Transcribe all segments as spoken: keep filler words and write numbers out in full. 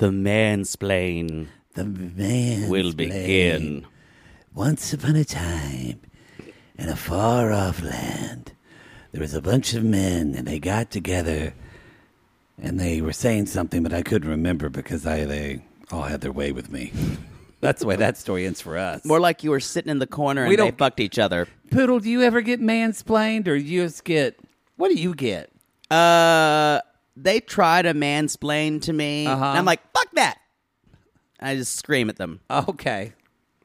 The mansplain. The mansplain will begin. Once upon a time, in a far-off land, there was a bunch of men, and they got together, and they were saying something, but I couldn't remember because I they all had their way with me. That's the way that story ends for us. More like you were sitting in the corner and We they don't- fucked each other. Poodle, do you ever get mansplained, or you just get... What do you get? Uh, they try to mansplain to me, Uh-huh. and I'm like, fuck that. I just scream at them. Okay.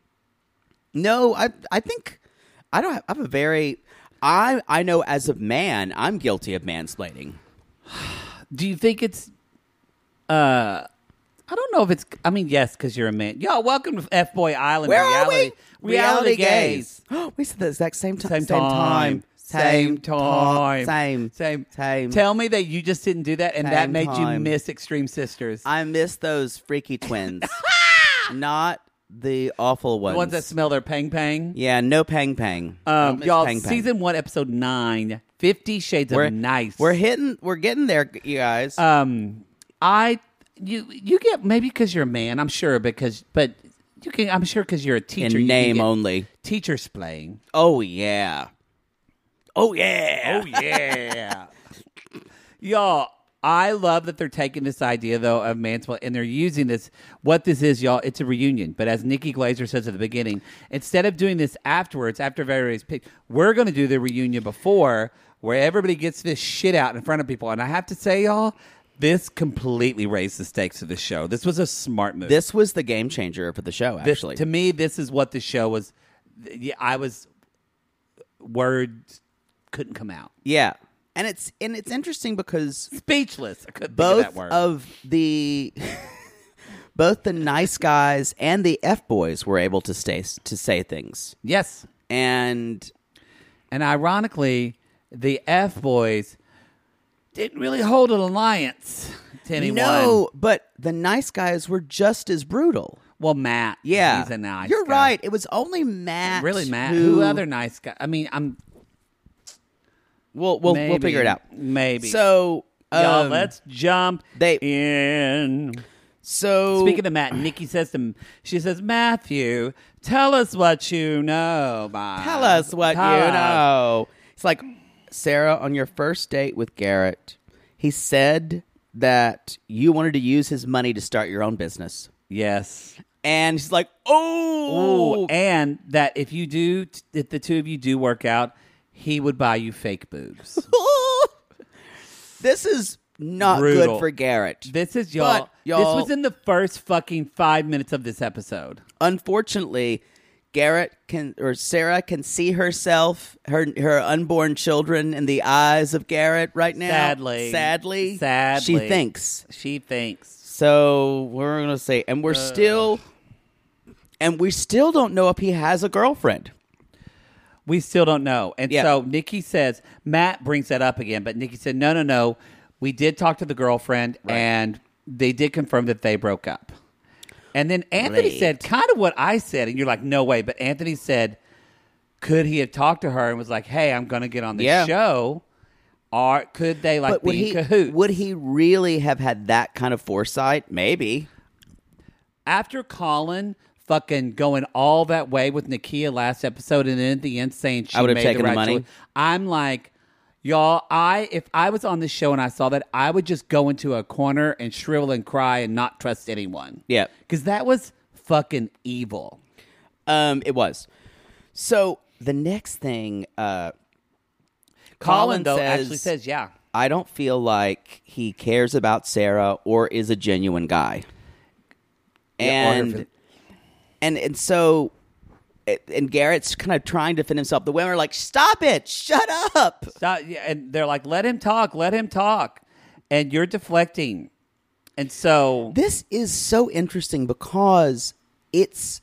No, I I think I don't have, I have a very I I know as a man I'm guilty of mansplaining. Do you think it's... Uh... I don't know if it's... I mean, yes, because you're a man. Yo, welcome to F-Boy Island. Where reality, are we? Reality gays. we said the exact same time. Same time. Same time. Same. Same. Same. Tell me that you just didn't do that, and that Same made you time. miss Extreme Sisters. I miss those freaky twins. Not the awful ones. The ones that smell their pang pang. Yeah, no pang pang. I don't Um, miss y'all, pang pang. season one, episode nine, Fifty Shades we're, of Nice. We're hitting. We're getting there, you guys. Um, I you you get maybe because you're a man. I'm sure because, but you can. I'm sure because you're a teacher. In you can name get only. Teacher splaying. Oh yeah. Oh yeah. Oh yeah, y'all. I love that they're taking this idea though of mansplaining and they're using this. What this is, y'all, it's a reunion. But as Nikki Glazer says at the beginning, instead of doing this afterwards, after various picks, we're going to do the reunion before, where everybody gets this shit out in front of people. And I have to say, y'all, this completely raised the stakes of the show. This was a smart move. This was the game changer for the show. This- Actually, to me, this is what the show was. Yeah, I was words couldn't come out. yeah, and it's and it's interesting because Speechless. I couldn't think of that both word. of the both the nice guys and the F boys were able to stay to say things, yes. and And ironically, the F boys didn't really hold an alliance to anyone. no, but the nice guys were just as brutal. Well, Matt. Yeah, He's a nice You're guy. right. It was only Matt. Really, Matt. Who, Who other nice guy? I mean, I'm. We'll we'll, maybe, we'll figure it out. Maybe. So, y'all, um, let's jump they- in. so Speaking of Matt, Nikki says to him, she says, Matthew, tell us what you know. Bob. Tell us what Tell you us." know. It's like, Sarah, on your first date with Garrett, he said that you wanted to use his money to start your own business. Yes. And he's like, oh. Ooh, and that if you do, if the two of you do work out, he would buy you fake boobs. This is not Brutal. good for Garrett. This is y'all, But, y'all- This was in the first fucking five minutes of this episode. Unfortunately, Garrett can, or Sarah can see herself, her her unborn children in the eyes of Garrett right now. Sadly. Sadly. Sadly. She thinks. She thinks. So we're going to say, and we're still, and we still don't know if he has a girlfriend. We still don't know. And Yeah. so Nikki says, Matt brings that up again, but Nikki said, no, no, no. We did talk to the girlfriend, and they did confirm that they broke up. And then Anthony Great. said kind of what I said, and you're like, no way. But Anthony said, could he have talked to her and was like, hey, I'm going to get on the Yeah. show? Or could they like But would be he, in cahoots? would he really have had that kind of foresight? Maybe. After Colin fucking going all that way with Nakia last episode and then at the end saying she I would have made taken the the right money. choice, I'm like, y'all, I if I was on this show and I saw that, I would just go into a corner and shrivel and cry and not trust anyone. Yeah. Because that was fucking evil. Um, it was. So the next thing, uh, Colin, Colin though, says, actually says, yeah. I don't feel like he cares about Sarah or is a genuine guy. Yeah, or if And, it- and and so and Garrett's kind of trying to defend himself. The women are like, "Stop it! Shut up!" Stop, yeah, and they're like, let him talk, let him talk. And you're deflecting. And so This is so interesting because it's.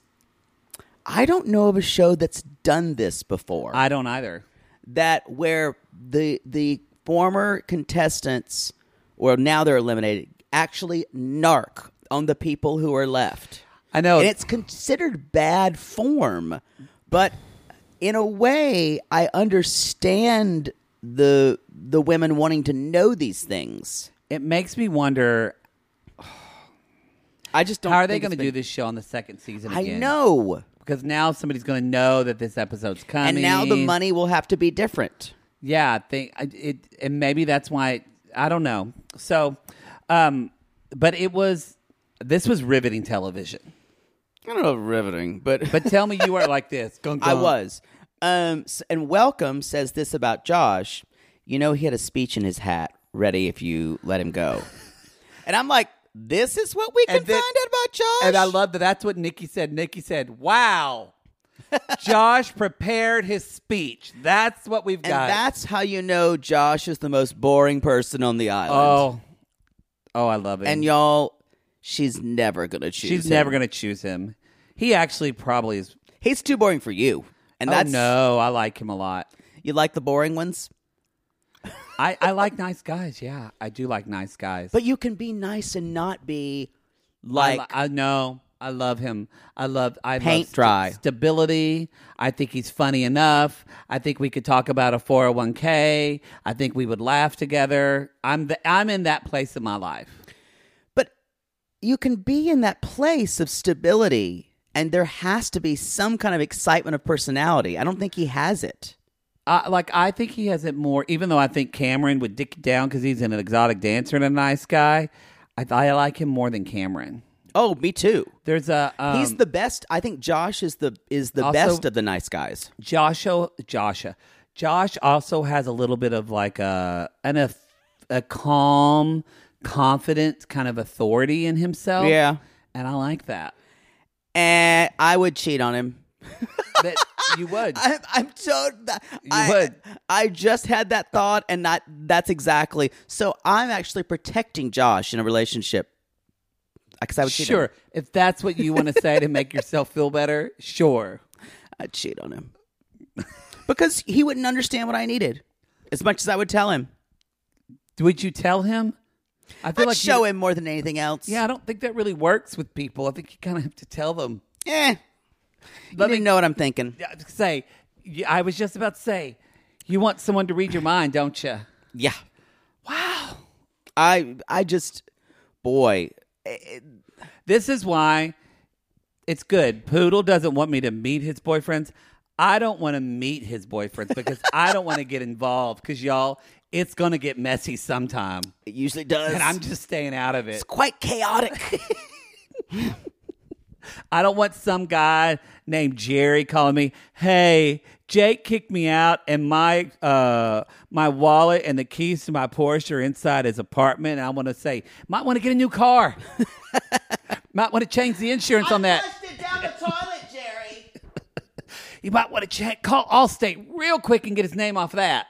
I don't know of a show that's done this before. I don't either. that where the the former contestants, or now they're eliminated, actually narc on the people who are left. I know. And it's considered bad form, but in a way, I understand the the women wanting to know these things. It makes me wonder. I just don't. How are they think going to it's do been- this show on the second season I again? know. Because now somebody's going to know that this episode's coming. And now the money will have to be different. Yeah, I think I- it, and maybe that's why I don't know. So, um, but it was this was riveting television. I don't know, riveting, but But tell me you were like this. Gung, I gung. was. Um, s- and Welcome says this about Josh. You know, he had a speech in his hat ready if you let him go. And I'm like, this is what we can And then- find out about Josh. And I love that. That's what Nikki said. Nikki said, "Wow, Josh prepared his speech. That's what we've and got." that's how you know Josh is the most boring person on the island. oh, oh, I love it. And y'all, she's never gonna choose. she's him. never going to choose him. He actually probably is. He's too boring for you. And Oh that's no, I like him a lot. You like the boring ones, I, I like nice guys. Yeah, I do like nice guys. but you can be nice and not be I, like. li- I know. I love him. I love. I Paint love st- dry. stability. I think he's funny enough. I think we could talk about a four oh one k. I think we would laugh together. I'm the, I'm in that place in my life. But you can be in that place of stability, and there has to be some kind of excitement of personality. I don't think he has it. Uh, like I think he has it more. Even though I think Cameron would dick it down because he's an exotic dancer and a nice guy. I I like him more than Cameron. Oh, me too. There's a um, He's the best. I think Josh is the is the Also- best of the nice guys. Joshua, Joshua, Josh also has a little bit of like a an a, a calm, confident kind of authority in himself. Yeah. and I like that. And I would cheat on him. That you would. I'm, I'm so. You I, would. I just had that thought, and not that's exactly. So I'm actually protecting Josh in a relationship. Because I would cheat on Sure, him. if that's what you want to say to make yourself feel better, sure. I'd cheat on him because he wouldn't understand what I needed as much as I would tell him. Would you tell him? I feel I'd like show you, him more than anything else. Yeah, I don't think that really works with people. I think you kind of have to tell them. Eh. You Let didn't me- know what I'm thinking. Yeah, Say, yeah, I was just about to say, you want someone to read your mind, don't you? Yeah. Wow. I I just boy. it- This is why it's good. Poodle doesn't want me to meet his boyfriends. I don't want to meet his boyfriends because I don't want to get involved because, y'all, it's going to get messy sometime. It usually does. And I'm just staying out of it. It's quite chaotic. I don't want some guy named Jerry calling me, hey, Jake kicked me out and my uh, my wallet and the keys to my Porsche are inside his apartment. And I want to say, might want to get a new car. Might want to change the insurance on that. it down the toilet, Jerry. You might want to check, call Allstate real quick and get his name off of that.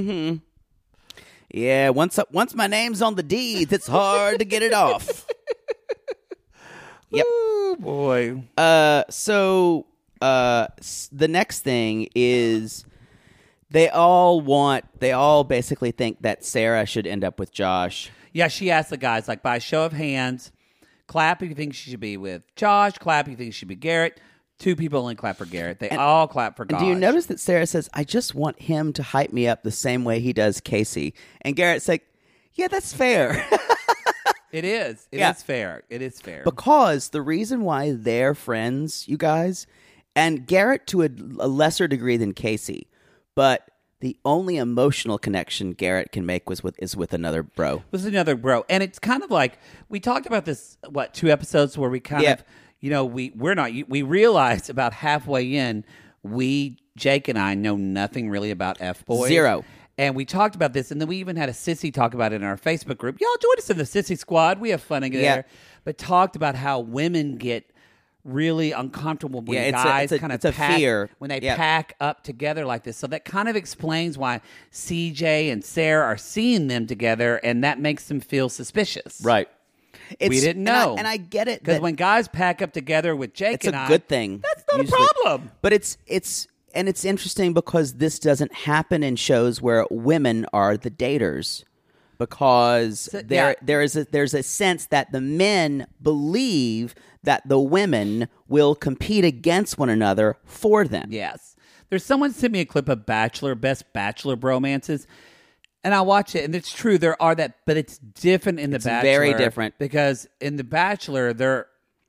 Yeah, once once my name's on the deeds, it's hard to get it off. Yep. Oh, boy. Uh, so uh, s- the next thing is they all want, they all basically think that Sarah should end up with Josh. Yeah, she asked the guys, like, by a show of hands, clap if you think she should be with Josh, clap if you think she should be Garrett. Two people only clap for Garrett. They all clap for And Josh. do you notice that Sarah says, I just want him to hype me up the same way he does Casey? And Garrett's like, yeah, that's fair. It is. It is Yeah. fair. It is fair. Because the reason why they're friends, you guys, and Garrett to a, a lesser degree than Casey, but the only emotional connection Garrett can make was with is with another bro. This is another bro. And it's kind of like, we talked about this, what, two episodes where we kind Yeah. of, you know, we, we're not, we realized about halfway in, we, Jake and I, know nothing really about F-boys. Zero. And we talked about this, and then we even had a sissy talk about it in our Facebook group. Y'all join us in the sissy squad. We have fun in Yeah. there. But talked about how women get really uncomfortable when Yeah, it's a- guys it's a- kind of it's a pack, fear. when they Yeah. pack up together like this. So that kind of explains why C J and Sarah are seeing them together, and that makes them feel suspicious. Right. It's, We didn't and I- know. And I, get it. Because that when guys pack up together with Jake it's and a I, good thing. That's not usually. a problem. But it's it's and it's interesting because this doesn't happen in shows where women are the daters. Because So- there yeah. there is a, there's a sense that the men believe that the women will compete against one another for them. Yes. There's someone sent me a clip of Bachelor, best Bachelor bromances. And I watch it, and it's true, there are that, but it's different in The It's Bachelor. very different. Because in The Bachelor, they're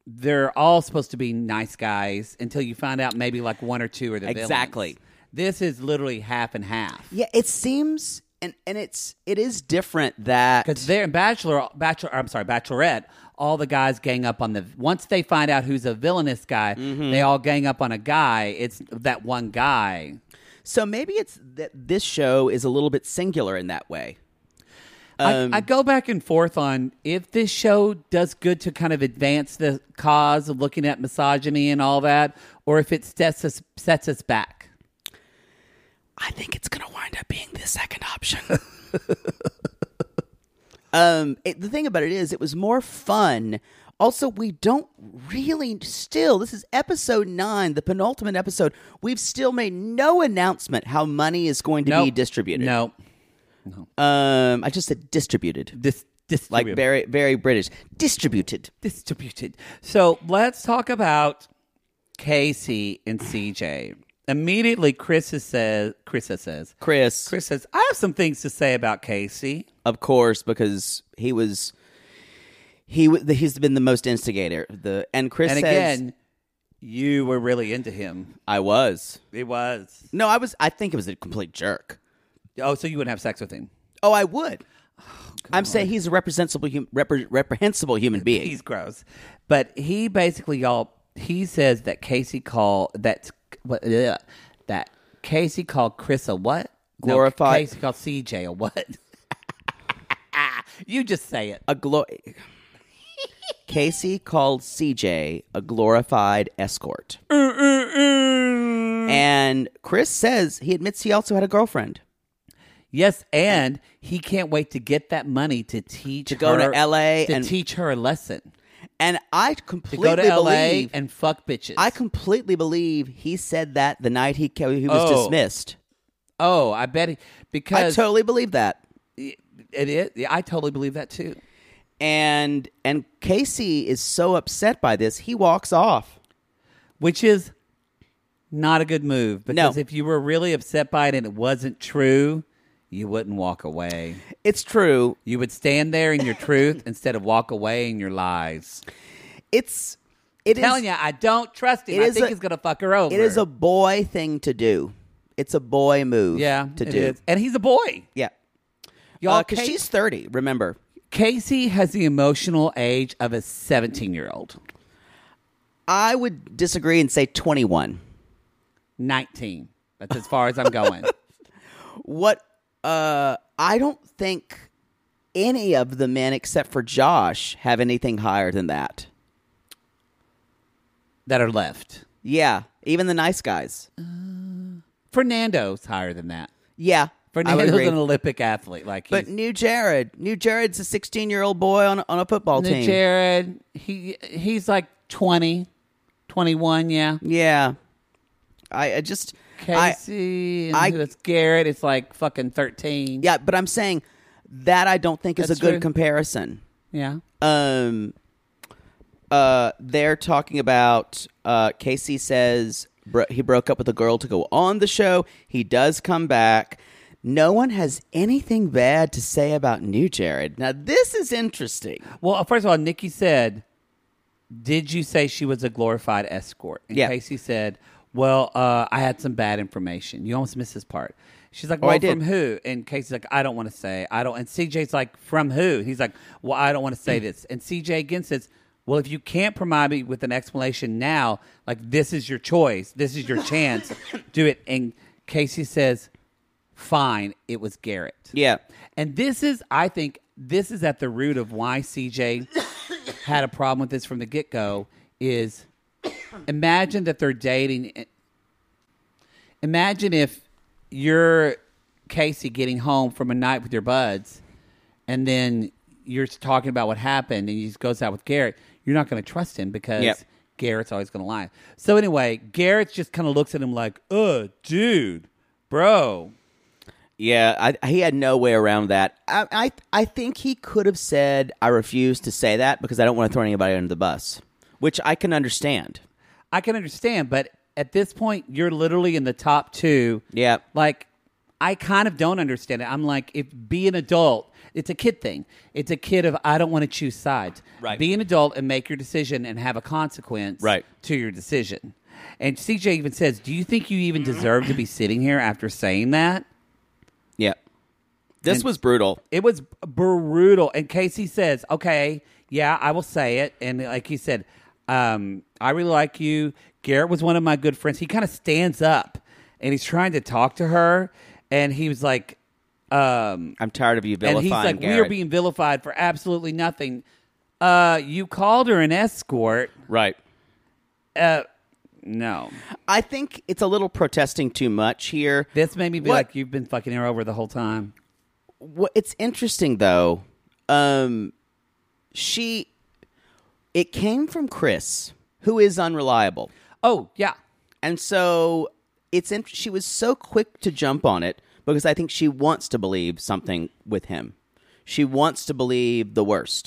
they're all supposed to be nice guys until you find out maybe like one or two are the Exactly. villains. This is literally half and half. Yeah, it seems, and, and it's it is different that Because they're in Bachelor, Bachelor, I'm sorry, Bachelorette. All the guys gang up on the. Once they find out who's a villainous guy, Mm-hmm. they all gang up on a guy. It's that one guy. So maybe it's that this show is a little bit singular in that way. Um, I, I go back and forth on if this show does good to kind of advance the cause of looking at misogyny and all that, or if it sets us sets us back. I think it's going to wind up being the second option. um, it, the thing about it is, it was more fun. Also, we don't really still, this is episode nine, the penultimate episode. We've still made no announcement how money is going to Nope. be distributed. No, Um, I just said distributed. Dis- Like distributed. very, very British. Distributed. distributed. So let's talk about Casey and C J. Immediately, Chris says, Chris says, Chris, Chris says, I have some things to say about Casey. of course, because he was, he w- he's been the most instigator. The and Chris And says, again, you were really into him. I was. It was. No, I was. I think it was a complete jerk. Oh, so you wouldn't have sex with him? Oh, I would. I'm saying he's a reprehensible, hum- repre- reprehensible human being. He's gross. But he basically, y'all, he says that Casey called, that, what, ugh, that Casey called Chris a what? Glorified- No, Casey called C J a what? You just say it. a glo- Casey called C J a glorified escort, and Chris says he admits he also had a girlfriend. Yes, and he can't wait to get that money to teach To go to her- L A to and- teach her a lesson. And I To completely go to L A believe and fuck bitches. I completely believe he said that the night he ca- he was Oh. dismissed. oh, I bet he I because totally believe that. it is. Yeah, I totally believe that too. And and Casey is so upset by this, he walks off. Which is not a good move because No. if you were really upset by it and it wasn't true, you wouldn't walk away. It's true. You would stand there in your truth instead of walk away in your lies. It's it is Telling you, I don't trust him. it I is think a- he's gonna fuck her over. it is a boy thing to do. It's a boy move. yeah to it do. is. And he's a boy. Yeah, Y'all, because Ca- she's thirty. Remember, Casey has the emotional age of a seventeen-year-old. I would disagree and say twenty-one. nineteen. That's as far as I'm going. What? Uh, I don't think any of the men except for Josh have anything higher than that. that are left. Yeah, even the nice guys. Fernando's higher than that. Yeah, I would Fernando's agree. an Olympic athlete. Like But he's, new Jared, new Jared's a sixteen-year-old boy on a, on a football New team. Jared, he he's like twenty, twenty-one, yeah. Yeah, I, I just I, Casey and I- who is Garrett, it's like fucking thirteen. yeah, but I'm saying that I don't think is That's a good true. comparison. Yeah. Um, uh, they're talking about uh, Casey says bro- he broke up with a girl to go on the show. He does come back. No one has anything bad to say about new Jared. Now this is interesting. Well, first of all, Nikki said, did you say she was a glorified escort? And Yeah. Casey said, well, uh, I had some bad information. You almost missed this part. She's like, Oh, well, I did. from who? And Casey's like, I don't want to say. I don't. And C J's like, from who? He's like, well, I don't want to say this. And C J again says, well, if you can't provide me with an explanation now, like this is your choice. This is your chance. Do it. And Casey says, fine, it was Garrett. Yeah. And this is, I think, this is at the root of why C J had a problem with this from the get-go is imagine that they're dating. Imagine if you're Casey getting home from a night with your buds and then you're talking about what happened and he just goes out with Garrett. You're not going to trust him because Yep. Garrett's always going to lie. So anyway, Garrett just kind of looks at him like, uh, dude, bro. Yeah, I, he had no way around that. I, I I think he could have said, I refuse to say that because I don't want to throw anybody under the bus, which I can understand. I can understand, but at this point, you're literally in the top two. Yeah. Like, I kind of don't understand it. I'm like, if be an adult. it's a kid thing. It's a kid of I don't want to choose sides. Right. Be an adult and make your decision and have a consequence Right. to your decision. And C J even says, "Do you think you even deserve to be sitting here after saying that?" Yeah. This And- was brutal. It was brutal. And Casey says, "Okay, yeah, I will say it." And like he said, um, "I really like you. Garrett was one of my good friends." He kind of stands up and he's trying to talk to her, and he was like, um, I'm tired of you vilifying and he's like, Garrett. "We are being vilified for absolutely nothing. Uh, you called her an escort. Right. Uh, no. I think it's a little protesting too much here. This made me be What- like, you've been fucking her over the whole time." What it's interesting though, um, she it came from Chris, who is unreliable, Oh, yeah. and so it's in, she was so quick to jump on it because I think she wants to believe something with him. She wants to believe the worst,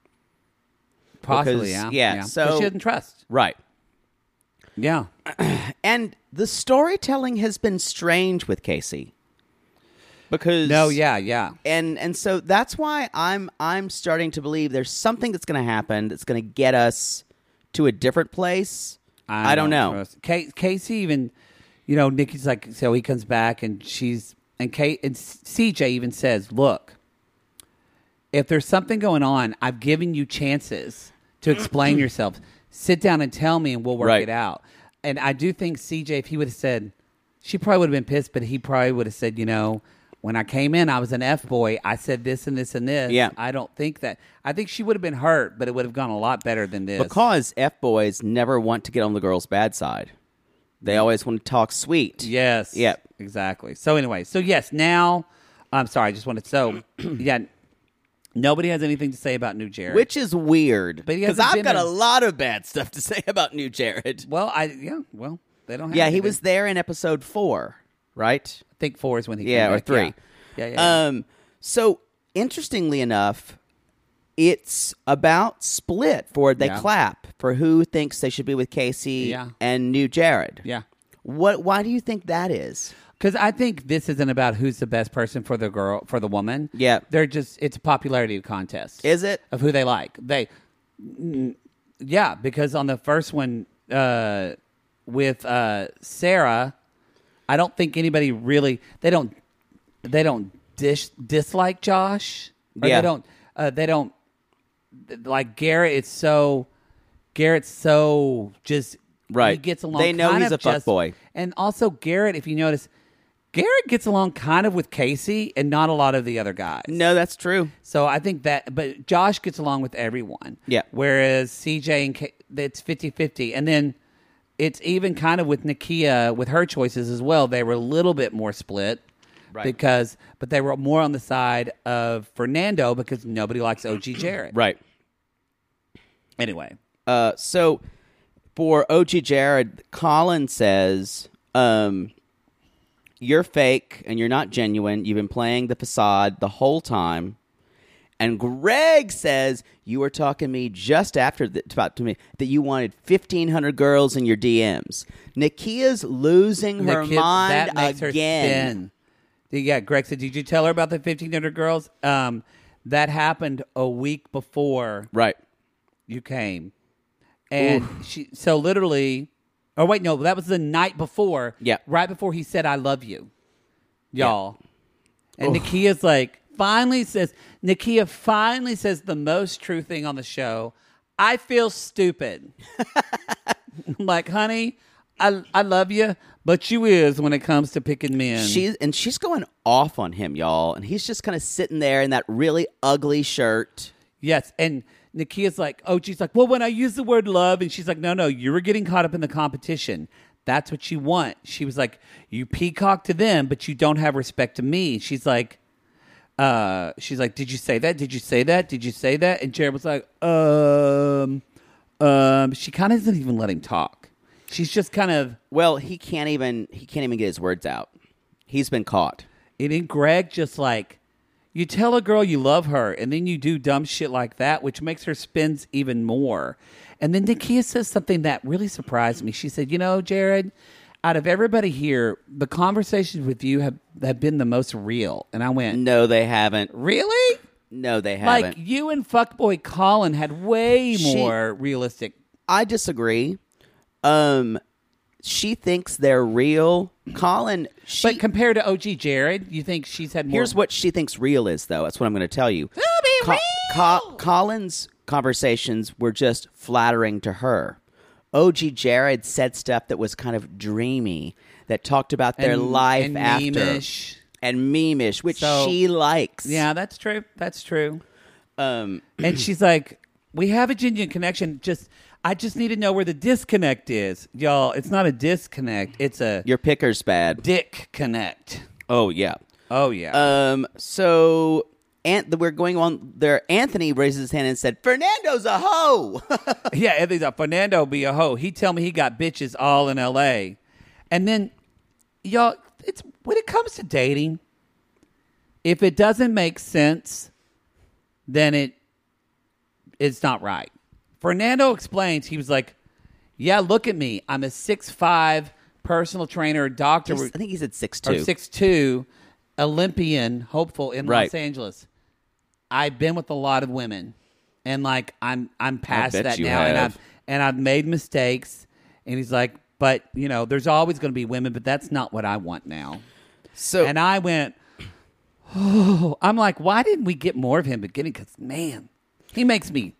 Possibly, Because- yeah. yeah, 'Cause so- she doesn't trust. right? Yeah. And the storytelling has been strange with Casey because No, yeah, yeah. and and so that's why I'm I'm starting to believe there's something that's going to happen that's going to get us to a different place. I, don't, know. trust- Ca- Casey even, you know, Nikki's like, so he comes back and she's, and Kate and C J even says, "Look, if there's something going on, I've given you chances to explain yourself. Sit down and tell me, and we'll work Right. it out." And I do think C J, if he would have said, she probably would have been pissed, but he probably would have said, you know, when I came in, I was an F boy. I said this and this and this. Yeah. I don't think that. I think she would have been hurt, but it would have gone a lot better than this. Because F boys never want to get on the girl's bad side. They always want to talk sweet. Yes. Yep. Exactly. So anyway, so yes, now I'm sorry, I just wanted so yeah. Nobody has anything to say about New Jared. Which is weird. But he because hasn't I've been got there- a lot of bad stuff to say about New Jared. well, I yeah, well, they don't have Yeah, he anything. was there in episode four, right? I think four is when he Yeah, came or back. three. Yeah, yeah, yeah. yeah. Um, so interestingly enough, it's about split for they Yeah. clap for who thinks they should be with Casey Yeah. and New Jared. yeah. What? Why do you think that is? Because I think this isn't about who's the best person for the girl for the woman. Yeah. They're just it's a popularity contest. Is it? Of who they like. They, mm, yeah, because on the first one uh, with uh, Sarah, I don't think anybody really they don't they don't dish, dislike Josh. Or Yeah. They don't. Uh, they don't like Garrett. It's so Garrett's so just Right. He gets along. They know kind he's of a just- fuckboy. and also Garrett. If you notice. Garrett gets along kind of with Casey and not a lot of the other guys. No, that's true. So I think that, but Josh gets along with everyone. Yeah. Whereas C J and K, it's fifty-fifty. And then it's even kind of with Nakia, with her choices as well. They were a little bit more split. Right. Because, but they were more on the side of Fernando because nobody likes O G Jared. Right. Anyway. Uh, so for O G Jared, Colin says, um, you're fake and you're not genuine. You've been playing the facade the whole time. And Greg says, you were talking to me just after the, about to me that you wanted fifteen hundred girls in your D Ms. Nakia's losing her Nakia- mind that makes again. her spin. Yeah, Greg said, did you tell her about the fifteen hundred girls? Um, that happened a week before Right. you came. And she, so literally, oh wait, no, that was the night before. Yeah. Right before he said, I love you, y'all. And Nakia's like, finally says, Nakia finally says the most true thing on the show. I feel stupid. I'm like, honey, I, I love you, but you is when it comes to picking men. She's and she's going off on him, y'all, and he's just kind of sitting there in that really ugly shirt. Yes, and Nakia's like, oh, she's like, well, when I use the word love, and she's like, no, no, you were getting caught up in the competition. That's what you want. She was like, you peacock to them, but you don't have respect to me. She's like, uh, she's like, did you say that? Did you say that? Did you say that? And Jared was like, um, um. She kind of doesn't even let him talk. She's just kind of. Well, he can't even he can't even get his words out. He's been caught. And then Greg just like, you tell a girl you love her, and then you do dumb shit like that, which makes her spins even more. And then Nakia says something that really surprised me. She said, you know, Jared, out of everybody here, the conversations with you have, have been the most real. And I went, No, they haven't. really? No, they haven't. Like, you and fuckboy Colin had way She- more realistic. I disagree. Um, she thinks they're real. Colin, she, But compared to O G Jared, you think she's had more? here's what she thinks real is, though. That's what I'm going to tell you. It'll be Co- real! Co- Colin's conversations were just flattering to her. O G Jared said stuff that was kind of dreamy, that talked about their And- life and after. meme-ish. And meme-ish, which So- she likes. Yeah, that's true. That's true. Um, And she's like, we have a genuine connection. Just, I just need to know where the disconnect is. Y'all, it's not a disconnect. It's a your picker's bad. dick connect. Oh, yeah. Oh, yeah. Um, so Ant- we're going on there. Anthony raised his hand and said, Fernando's a hoe. yeah, Anthony's like, Fernando be a hoe. He tell me he got bitches all in L A. And then, y'all, it's when it comes to dating, if it doesn't make sense, then it it's not right. Fernando explains, he was like, yeah, look at me. I'm a six five personal trainer, doctor, He's- I think he said six or two. six two, Olympian, hopeful in Right. Los Angeles. I've been with a lot of women, and like I'm I'm past bet that you now, and have. I've and I've made mistakes. And he's like, but you know, there's always going to be women, but that's not what I want now. So And I went, oh, I'm like, why didn't we get more of him beginning? Because man, he makes me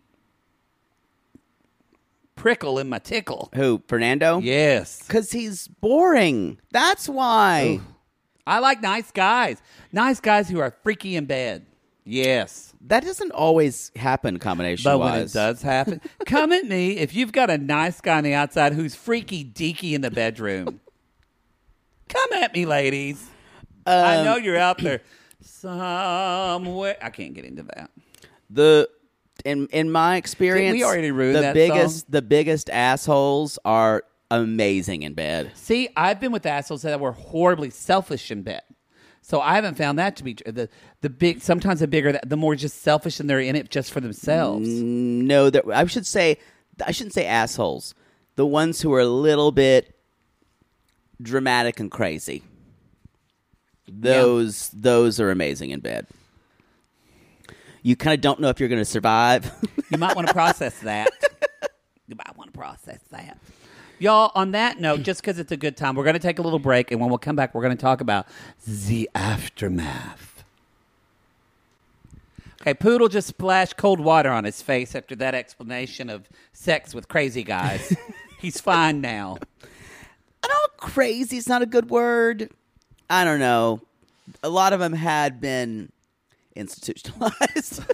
prickle in my tickle. who, Fernando? Yes. Because he's boring. That's why. I like nice guys. Nice guys who are freaky in bed. Yes. That doesn't always happen combination But wise. when it does happen, come at me if you've got a nice guy on the outside who's freaky deaky in the bedroom. Come at me, ladies. I Um, know you're out there somewhere. I can't get into that. The in in my experience, we already ruined the that biggest song? the biggest assholes are amazing in bed. See, I've been with assholes that were horribly selfish in bed. So I haven't found that to be true. The the big sometimes the bigger the more just selfish and they're in it just for themselves. No, that I should say I shouldn't say assholes. The ones who are a little bit dramatic and crazy. Those those are amazing in bed. You kind of don't know if you're going to survive. You might want to process that. You might want to process that. Y'all, on that note, just because it's a good time, we're going to take a little break, and when we'll come back, we're going to talk about the aftermath. Okay, Poodle just splashed cold water on his face after that explanation of sex with crazy guys. He's fine now. I don't crazy is not a good word. I don't know. A lot of them had been institutionalized.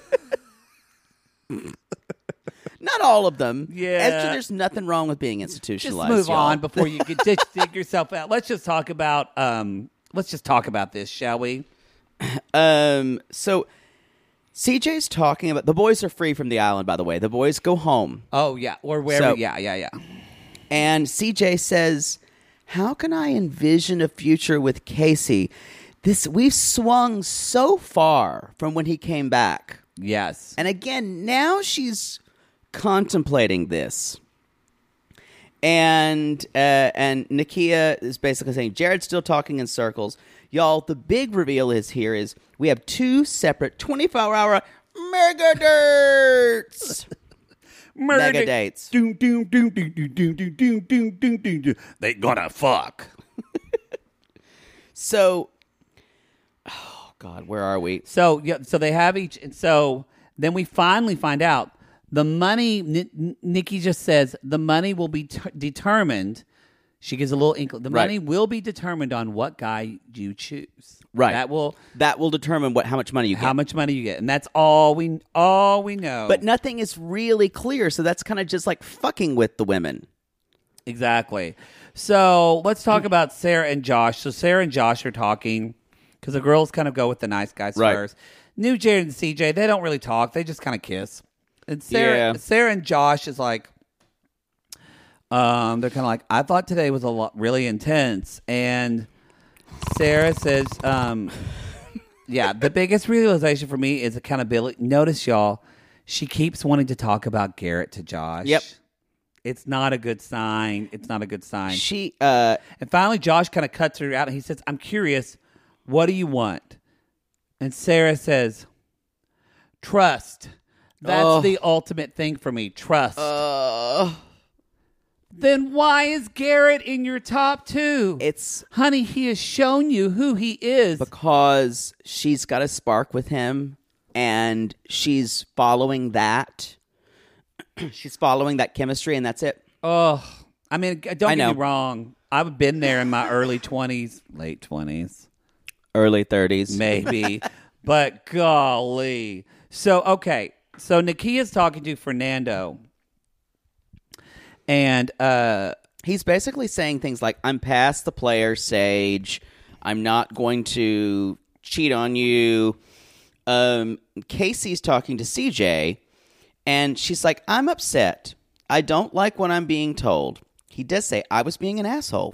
Not all of them. Yeah. Esther, there's nothing wrong with being Just institutionalized. move y'all. on before you get dig, dig yourself out. Let's just talk about um. Let's just talk about this, shall we? Um. So, C J's talking about the boys are free from the island. By the way, the boys go home, Oh yeah, or wherever. So- yeah, yeah, yeah. and C J says, "How can I envision a future with Casey? This we've swung so far from when he came back." Yes. And again, now she's contemplating this. And uh, and Nakia is basically saying, Jared's still talking in circles. Y'all, the big reveal is here is we have two separate twenty-four hour mega dates. Mega dates. Doom, doom, doom, doom, doom, doom, doom, doom, doom, doom, doom, doom. They gonna fuck. So, oh God, where are we? So yeah, so they have each, and so then we finally find out the money. N- Nikki just says the money will be t- determined. She gives a little inkling. The Right. money will be determined on what guy you choose. Right. That will That will determine what how much money you get. how much money you get, and that's all we all we know. But nothing is really clear, so that's kind of just like fucking with the women. Exactly. So let's talk about Sarah and Josh. So Sarah and Josh are talking because the girls kind of go with the nice guys Right. first. New Jared and C J, they don't really talk. They just kind of kiss. And Sarah, Yeah. Sarah and Josh is like, um, they're kind of like, I thought today was a lot really intense. And Sarah says, um, yeah, the biggest realization for me is accountability. Notice, y'all, she keeps wanting to talk about Garrett to Josh. Yep. It's not a good sign. It's not a good sign. She, uh, And finally, Josh kind of cuts her out, and he says, I'm curious, what do you want? And Sarah says, Trust. That's Oh. the ultimate thing for me. Trust. Uh, Then why is Garrett in your top two? it's Honey, he has shown you who he is. because she's got a spark with him, and she's following that. She's following that chemistry, and that's it. Oh, I mean, don't I get know. me wrong. I've been there in my early twenties, late twenties, Early thirties. maybe. But golly. So, okay. So Nakia's talking to Fernando. And uh, He's basically saying things like, I'm past the player stage. I'm not going to cheat on you. Um, Casey's talking to C J, and she's like, I'm upset. I don't like what I'm being told. He does say, I was being an asshole.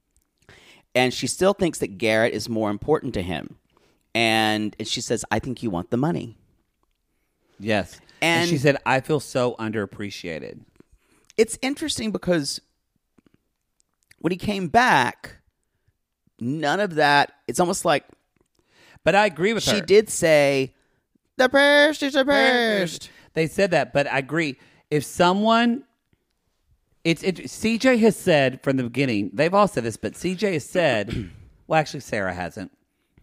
And she still thinks that Garrett is more important to him. And she says, I think you want the money. yes. And, And- she said, I feel so underappreciated. It's interesting because when he came back, none of that, it's almost like But I agree with her. she did say, the best is the best. They said that, but I agree. If someone, it's it, C J has said from the beginning. They've all said this, but C J has said, well, actually, Sarah hasn't.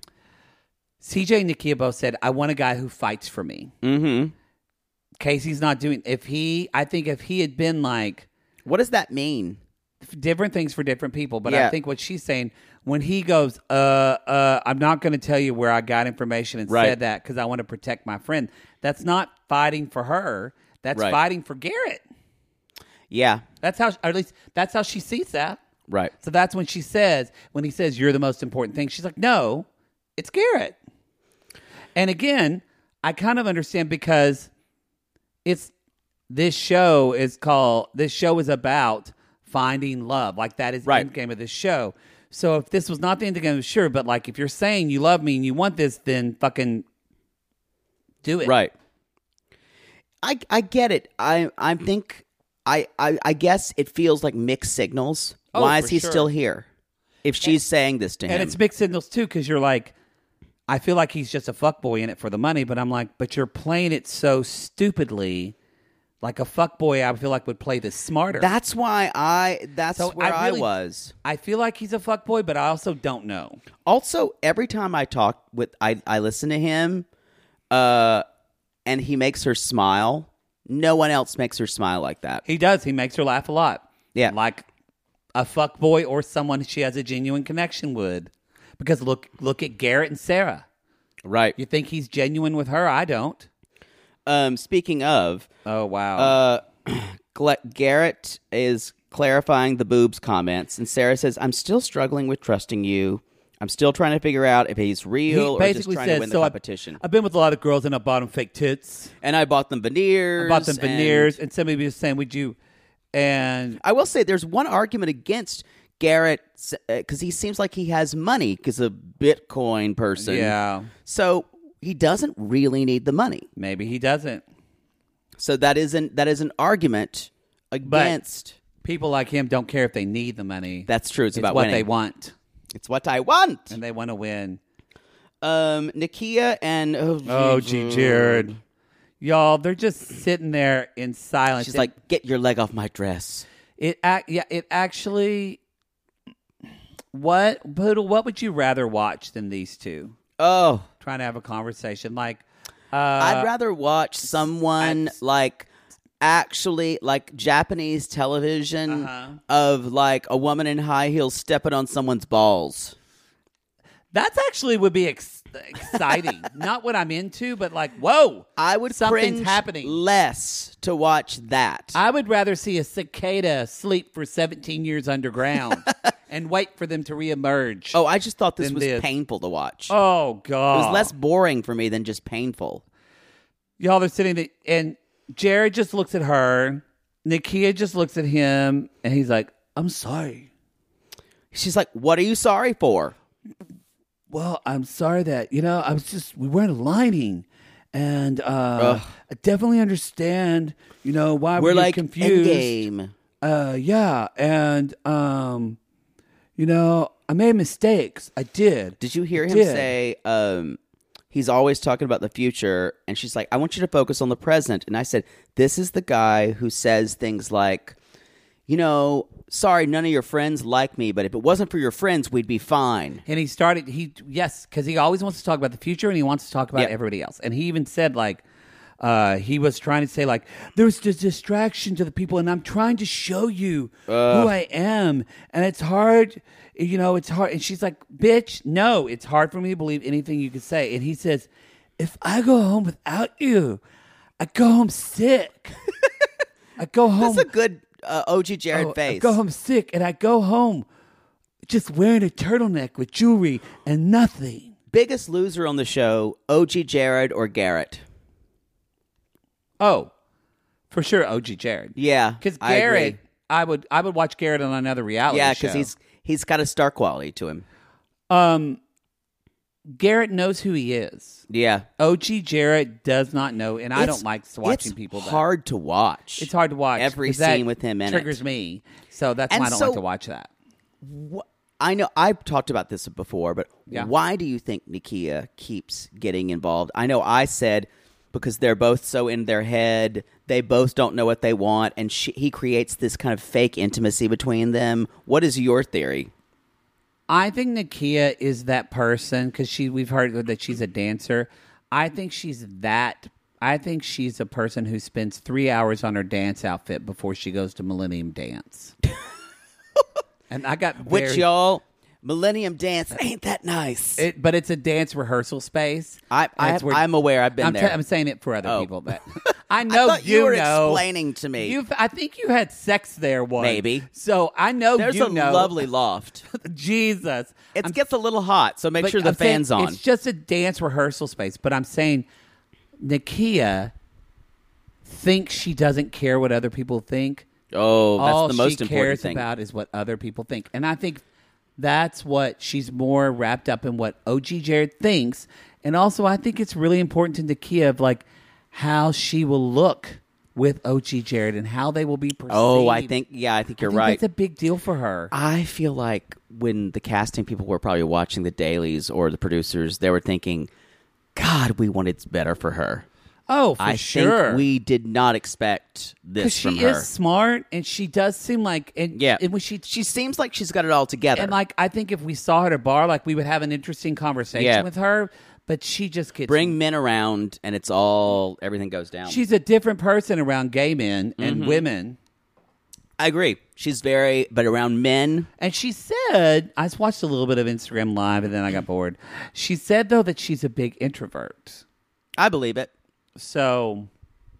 C J and Nakia both said, "I want a guy who fights for me." Mm-hmm. Casey's not doing. If he, I think, if he had been like What does that mean? different things for different people, but I Yeah. think what she's saying when he goes, uh, uh, I'm not going to tell you where I got information and Right. said that because I want to protect my friend. That's not fighting for her. That's Right. fighting for Garrett. Yeah, That's how, or at least that's how she sees that. right. So that's when she says, when he says, you're the most important thing, she's like, no, it's Garrett. And again, I kind of understand because it's, this show is called, this show is about finding love. Like that is the Right. end game of this show. So if this was not the end game, sure, but like if you're saying you love me and you want this, then fucking do it. Right. I I get it. I I think I I, I guess it feels like mixed signals. Oh, Why is for he sure. still here? If she's saying this to him. And it's mixed signals too, because you're like, I feel like he's just a fuckboy in it for the money, but I'm like, but you're playing it so stupidly, like a fuckboy I feel like would play this smarter. That's why I that's So where I I, really- was. I feel like he's a fuckboy, but I also don't know. Also, every time I talk with I I listen to him, uh and he makes her smile. No one else makes her smile like that. He does. He makes her laugh a lot. Yeah. Like a fuckboy or someone she has a genuine connection with. Because look look at Garrett and Sarah. Right. You think he's genuine with her? I don't. Um speaking of, Oh, wow. Uh, Gle- Garrett is clarifying the boobs comments, and Sarah says, "I'm still struggling with trusting you. I'm still trying to figure out if he's real or just trying to win the so I- competition." I've been with a lot of girls and I bought them fake tits. and I bought them veneers. I bought them and- veneers, and, somebody was saying, "Would you?" And I will say, there's one argument against Garrett because he seems like he has money because a Bitcoin person. yeah, So he doesn't really need the money. maybe he doesn't. So that is an that is an argument against. People like him don't care if they need the money. That's true. It's, It's about what winning. they want, It's what I want. and they want to win. Um, Nakia and oh, Oh, geez, gee, Jared, y'all, they're just sitting there in silence. She's And like, "Get your leg off my dress." it. ac- Yeah, it actually. What Poodle? What would you rather watch than these two Oh, trying to have a conversation? Like, uh, I'd rather watch someone I- like actually like Japanese television Uh-huh. of like a woman in high heels stepping on someone's balls. that's actually would be ex- exciting. Not what I'm into, but like, whoa, I would something's cringe happening. less to watch that. I would rather see a cicada sleep for seventeen years underground and wait for them to reemerge. oh, I just thought this Than was this. painful to watch. Oh, It God. was less boring for me than just painful. Y'all are sitting there, and Jared just looks at her. Nakia just looks at him, and he's like, I'm sorry. She's like, "What are you sorry for?" Well, I'm sorry that, you know, I was just, we weren't aligning. And uh, I definitely understand, you know, why We're we're like confused. Endgame. Uh, yeah, and um, you know, I made mistakes. I did. Did you hear I him did. say, um, he's always talking about the future. And she's like, I want you to focus on the present. And I said, this is the guy who says things like, you know, sorry, none of your friends like me, but if it wasn't for your friends, we'd be fine. And he started, he yes, because he always wants to talk about the future and he wants to talk about Yep. everybody else. And he even said, like, uh, he was trying to say, like, there's this distraction to the people and I'm trying to show you Uh. who I am. And it's hard, you know, it's hard. And she's like, bitch, no, it's hard for me to believe anything you could say. And he says, if I go home without you, I go home sick. I go home. That's a good uh, O G Jared Oh, face. I go home sick, and I go home just wearing a turtleneck with jewelry and nothing. Biggest loser on the show, O G Jared or Garrett? Oh, for sure, O G Jared. Yeah, because I Garrett, agree. I would, I would watch Garrett on another reality Yeah, show. because he's he's got a star quality to him. um, Garrett knows who he is. Yeah, O G Jared does not know, and I It's- don't like watching it's people. That. hard to watch. It's hard to watch. every 'cause that scene with him in triggers it. me, so that's And why I don't so- like to watch that. Wh- I know I've talked about this before, but Yeah. why do you think Nakia keeps getting involved? I know I said because they're both so in their head, they both don't know what they want, and she, he creates this kind of fake intimacy between them. What is your theory? I think Nakia is that person because she. We've heard that she's a dancer. I think she's that. I think she's a person who spends three hours on her dance outfit before she goes to Millennium Dance. And I got very, Which y'all, Millennium Dance ain't that nice. It, but it's a dance rehearsal space. I, And I it's where- I'm aware. I've been I'm, there. I'm saying it for other Oh. people. That I know I thought you, you were know. explaining to me. You've, I think you had sex there once. Maybe. So I know There's you a know. lovely loft. Jesus. It I'm gets a little hot, so make But sure the I'm saying fan's on. It's just a dance rehearsal space. But I'm saying Nakia thinks she doesn't care what other people think. Oh, that's All the most she important cares thing. about is what other people think. And I think that's what she's more wrapped up in what O G Jared thinks. And also I think it's really important to Nakia of like how she will look with O G Jared and how they will be perceived. Oh, I think yeah, I think I you're think right. That's a big deal for her. I feel like when the casting people were probably watching the dailies or the producers, they were thinking, God, we wanted better for her. Oh, for I sure. think we did not expect this Because from she her. is smart and she does seem like and, yeah, and when she she seems like she's got it all together. and like I think if we saw her at a bar, like we would have an interesting conversation Yeah. with her. But she just gets Bring men around, and it's all everything goes down. She's a different person around gay men and Mm-hmm. women. I agree. She's very, but around men, And she said, I just watched a little bit of Instagram Live and then I got bored. She said, though, that she's a big introvert. I believe it. So,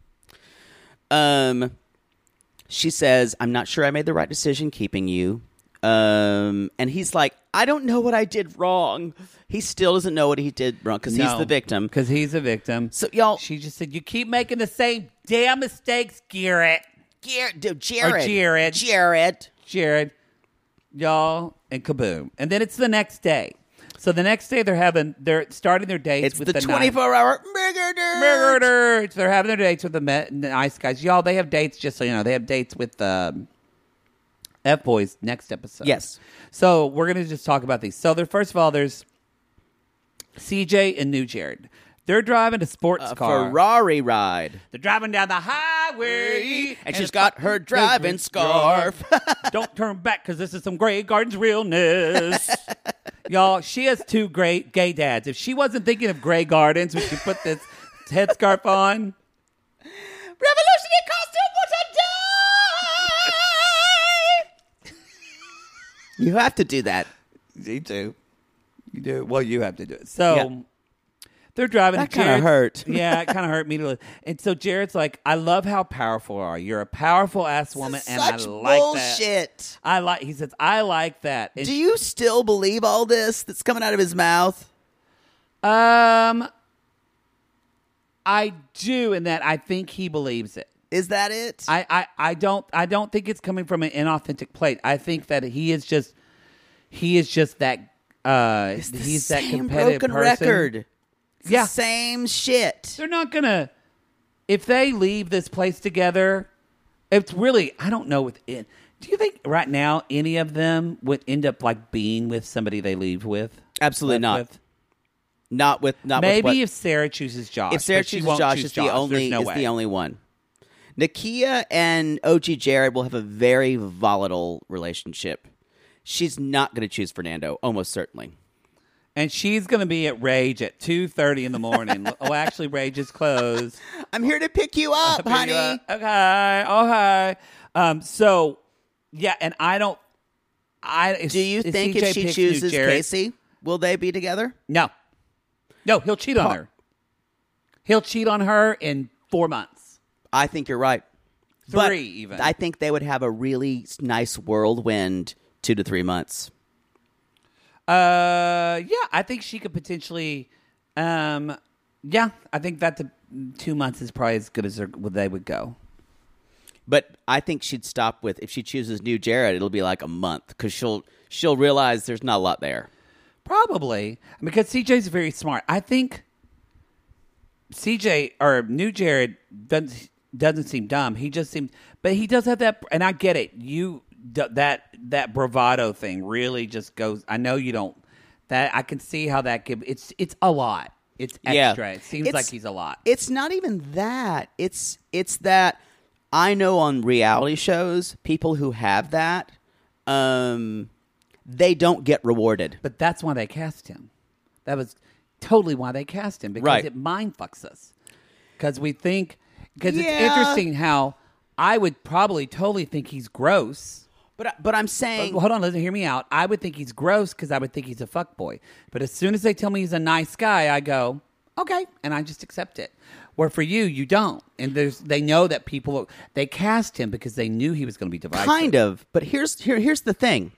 Um, she says, "I'm not sure I made the right decision keeping you." Um, and he's like, "I don't know what I did wrong." He still doesn't know what he did wrong because he's the victim. Because he's a victim. So y'all, She just said, you keep making the same damn mistakes, Garrett. Jared, dude, Jared, Jared. Jared. Jared, y'all, and kaboom. And then it's the next day. So the next day they're having, they're starting their dates It's with the the twenty-four hour murder. Murder. They're having their dates with the me- nice guys. Y'all, they have dates, just so you know, they have dates with um, F Boys next episode. Yes. So we're going to just talk about these. So there, first of all, there's C J and New Jared. They're driving a sports A car. Ferrari ride, They're driving down the highway. and she's got her driving scarf. Don't turn back because this is some Grey Gardens realness. Y'all, she has two great gay dads. If she wasn't thinking of Grey Gardens when she put this headscarf on. Revolutionary costume for today. You have to do that. You do. You do. Well, you have to do it. So Yeah. they're driving. That kinda Jared's- hurt. Yeah, it kind of hurt me to. And so Jared's like, I love how powerful you are. You're a powerful ass woman, and I Such like bullshit. that. I like. He says, I like that. And Do you still believe all this that's coming out of his mouth? Um, I do, in that I think he believes it. Is that it? I, I, I don't I don't think it's coming from an inauthentic place. I think that he is just he is just that uh It's the he's same that competitive broken person. record. It's Yeah. the same shit. They're not gonna if they leave this place together. It's really I don't know with it. Do you think right now any of them would end up like being with somebody they leave with? Absolutely left not. with? Not with not Maybe with what, if Sarah chooses Josh. if Sarah but she chooses won't Josh, choose it's the only no is way. the only one. Nakia and O G Jared will have a very volatile relationship. She's not going to choose Fernando, almost certainly. And she's going to be at Rage at two thirty in the morning. Oh, actually, Rage is closed. I'm here to pick you up, Pick honey. you up. Okay. Okay. Um, so, yeah, and I don't... I if, Do you if think C J if she picks chooses New Jared- Casey, will they be together? No. No, he'll cheat on Pa- her. He'll cheat on her in four months. I think you're right. Three, But even. I think they would have a really nice whirlwind two to three months. Uh, yeah, I think she could potentially. Um, yeah, I think that the two months is probably as good as they would go. But I think she'd stop with, if she chooses New Jared, it'll be like a month because she'll she'll realize there's not a lot there. Probably because C J's very smart. I think C J or New Jared doesn't doesn't seem dumb. He just seems, but he does have that, and I get it. You that that bravado thing really just goes. I know you don't. That I can see how that could. It's it's a lot. It's extra. Yeah. It seems It's- like he's a lot. It's not even that. It's it's that I know on reality shows, people who have that, um, they don't get rewarded. But that's why they cast him. That was totally why they cast him because Right. it mind fucks us. Because we think because it's Yeah. interesting how I would probably totally think he's gross. But but I'm saying, But hold on, listen, hear me out. I would think he's gross because I would think he's a fuckboy. But as soon as they tell me he's a nice guy, I go, okay, and I just accept it. Where for you, you don't. And there's they know that people they cast him because they knew he was going to be divisive. kind of. But here's here here's the thing.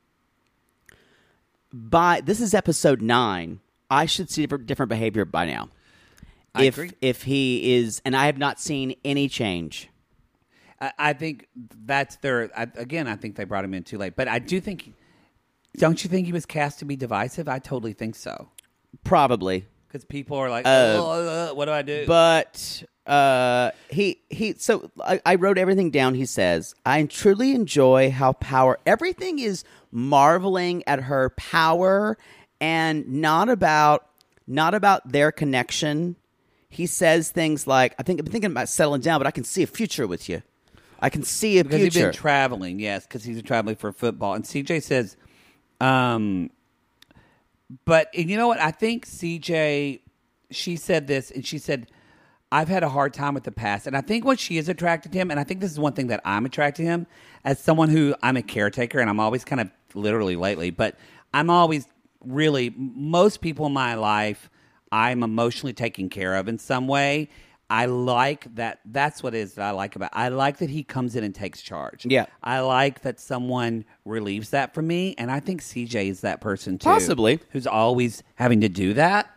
By this is episode nine. I should see different, different behavior by now. I if agree. if he is, and I have not seen any change. I, I think that's their. I, again, I think they brought him in too late. But I do think. Don't you think he was cast to be divisive? I totally think so. Probably. Because people are like, Uh, oh, uh, what do I do? But uh, he he. So I, I wrote everything down. He says, "I truly enjoy how power. Everything is marveling at her power, and not about not about their connection." He says things like, "I think I'm thinking about settling down, but I can see a future with you. I can see a because he's future." been traveling, yes, because he's traveling for football. And C J says, um, but and you know what? I think C J, she said this, and she said, I've had a hard time with the past. And I think what she is attracted to him, and I think this is one thing that I'm attracted to him, as someone who I'm a caretaker, and I'm always kind of literally lately, but I'm always really, most people in my life, I'm emotionally taken care of in some way. I like that. That's what it is that I like about. I like that he comes in and takes charge. Yeah. I like that someone relieves that from me, and I think C J is that person too. Possibly. Who's always having to do that.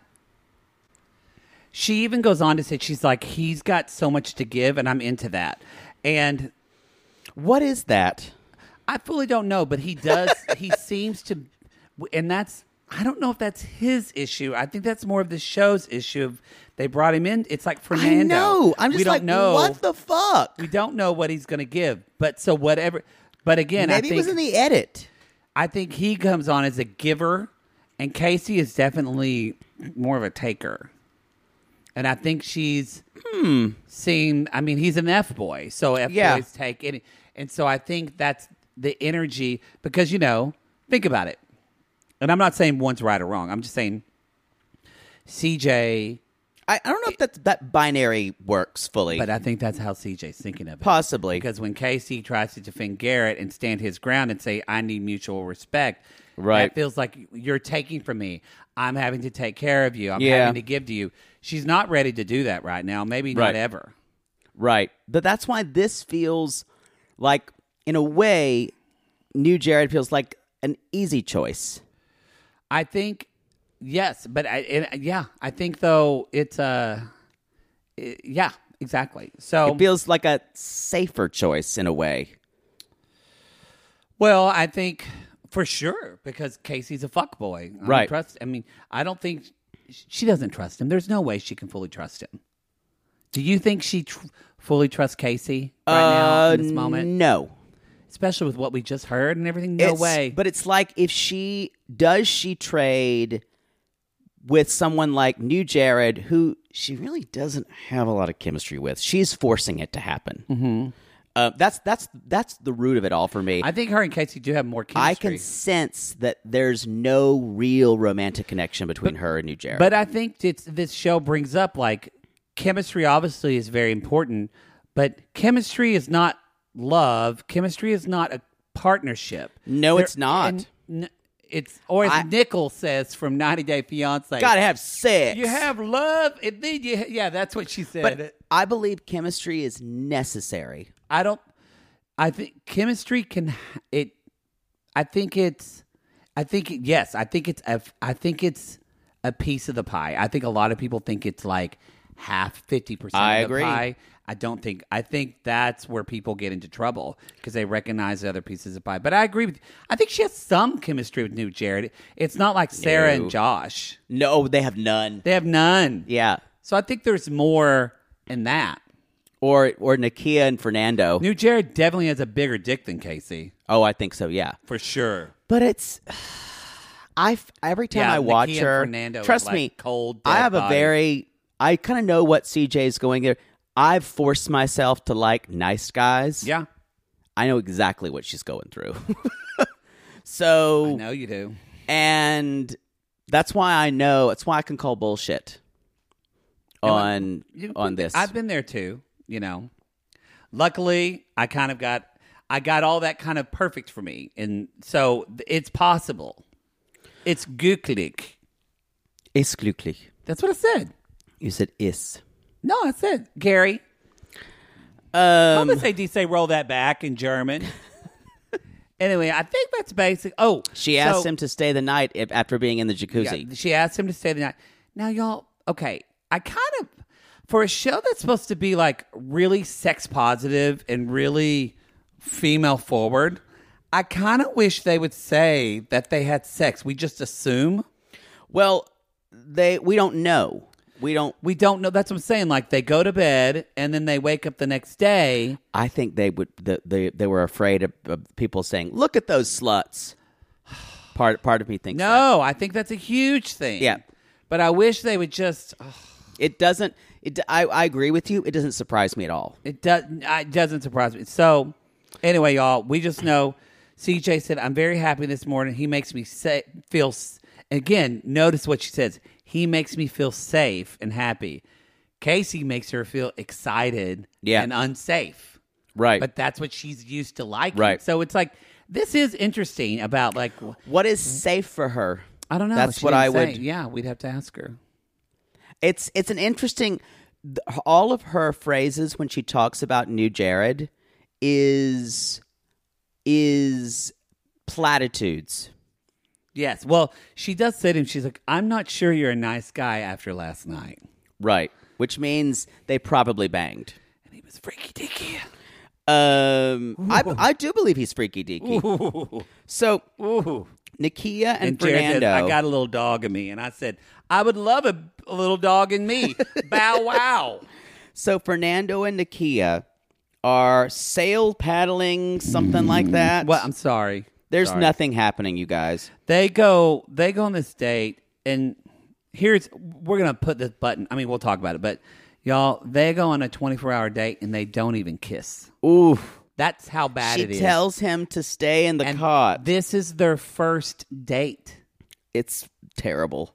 She even goes on to say, she's like, he's got so much to give, and I'm into that. And What is that? I fully don't know, but he does. He seems to, and that's. I don't know if that's his issue. I think that's more of the show's issue. Of they brought him in. It's like Fernando. I know. I'm just we don't like, know. what the fuck? We don't know what he's going to give. But so whatever. But again, Maybe I think it was in the edit. I think he comes on as a giver, and Casey is definitely more of a taker. And I think she's hmm. seen. I mean, he's an F boy, so F Yeah. boys take any. And so I think that's the energy because you know, think about it. And I'm not saying one's right or wrong. I'm just saying C J. I, I don't know if that that binary works fully. But I think that's how C J's thinking of it. Possibly. Because when Casey tries to defend Garrett and stand his ground and say, I need mutual respect, Right. that feels like you're taking from me. I'm having to take care of you. I'm Yeah. having to give to you. She's not ready to do that right now. Maybe not Right. ever. Right. But that's why this feels like, in a way, New Jared feels like an easy choice. I think, yes. But I, it, yeah, I think, though, it's, uh, it, yeah, exactly. So It feels like a safer choice in a way. Well, I think for sure because Casey's a fuckboy. I don't Right. Trust. I mean, I don't think she doesn't trust him. There's no way she can fully trust him. Do you think she tr- fully trusts Casey right now Uh, in this moment? No. Especially with what we just heard and everything. No It's- way. But it's like if she does she trade with someone like New Jared, who she really doesn't have a lot of chemistry with. She's forcing it to happen. Mm-hmm. Uh, that's that's that's the root of it all for me. I think her and Casey do have more chemistry. I can sense that there's no real romantic connection between but, her and New Jared. But I think it's, this show brings up, like, chemistry obviously is very important, but chemistry is not love. Chemistry is not a partnership. No, there, it's not. N- it's or as I, Nicole says from ninety Day Fiancé, gotta have sex. You have love, and then you yeah, that's what she said. But I believe chemistry is necessary. I don't. I think chemistry can it. I think it's. I think it, yes. I think it's. A, I think it's a piece of the pie. I think a lot of people think it's like half, fifty percent I of the agree. pie. I don't think. I think that's where people get into trouble because they recognize the other pieces of pie. But I agree with you. I think she has some chemistry with New Jared. It's not like Sarah No. and Josh. No, they have none. They have none. Yeah. So I think there's more in that. Or or Nakia and Fernando. New Jared definitely has a bigger dick than Casey. Oh, I think so, yeah. For sure. But it's I every time Yeah, I watch Nakia and her, Fernando trust are like me, cold, I dead have a bodies. very I kind of know what C J's going there. I've forced myself to like nice guys. Yeah. I know exactly what she's going through. So I know you do. And that's why I know, that's why I can call bullshit on You- on this. I've been there too, you know. Luckily, I kind of got I got all that kind of perfect for me. And so it's possible. It's glücklich. Ist glücklich. That's what I said. You said is. No, I said Gary. Um, I'm gonna say, D say roll that back in German. Anyway, I think that's basic. Oh, she asked so- him to stay the night if, after being in the jacuzzi. Yeah, she asked him to stay the night. Now, y'all, okay, I kind of, for a show that's supposed to be like really sex positive and really female forward, I kind of wish they would say that they had sex. We just assume. Well, they we don't know. We don't. We don't know. That's what I'm saying. Like, they go to bed and then they wake up the next day. I think they would. The, they they were afraid of, of people saying, "Look at those sluts." Part part of me thinks that. No, I think that's a huge thing. Yeah. But I wish they would just. Oh, It doesn't. It. I, I agree with you. It doesn't surprise me at all. It does. It doesn't surprise me. So, anyway, y'all, we just know. C J said, "I'm very happy this morning. He makes me say, feel." Again, notice what she says. He makes me feel safe and happy. Casey makes her feel excited Yeah. and unsafe. Right. But that's what she's used to liking. Right. So it's like this is interesting about like What is safe for her? I don't know. That's She what didn't I say. would. Yeah, we'd have to ask her. It's it's an interesting. th- All of her phrases when she talks about New Jared is is platitudes. Yes. Well, she does say to him, she's like, "I'm not sure you're a nice guy after last night." Right. Which means they probably banged. And he was freaky deaky. Um, I, I do believe he's freaky deaky. So, Ooh. Nakia and, And Jared says, Fernando. I got a little dog in me. And I said, I would love a, a little dog in me. Bow wow. So, Fernando and Nakia are sail paddling, something like that. Well, I'm sorry. There's Sorry. nothing happening, you guys. They go they go on this date, and here's we're gonna put this button. I mean, we'll talk about it, but y'all, they go on a twenty-four hour date and they don't even kiss. Ooh. That's how bad She it is. tells him to stay in the and cot. this is their first date. It's terrible.